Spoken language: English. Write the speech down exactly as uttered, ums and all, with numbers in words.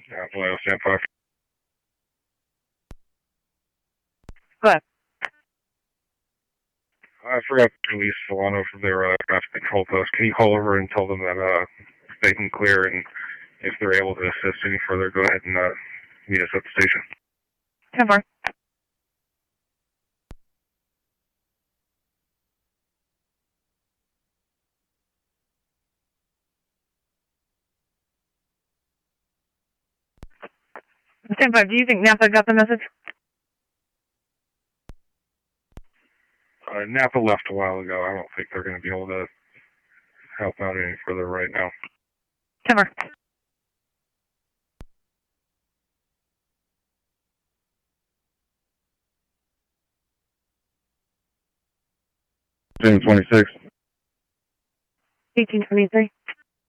Uh, Vallejo, stand five. What? I forgot to release Solano from their uh, traffic control post. Can you call over and tell them that uh, they can clear, and if they're able to assist any further, go ahead and uh, meet us at the station. ten four. ten five, do you think Napa got the message? Uh, Napa left a while ago. I don't think they're going to be able to help out any further right now. ten four. June twenty-sixth. eighteen twenty-three.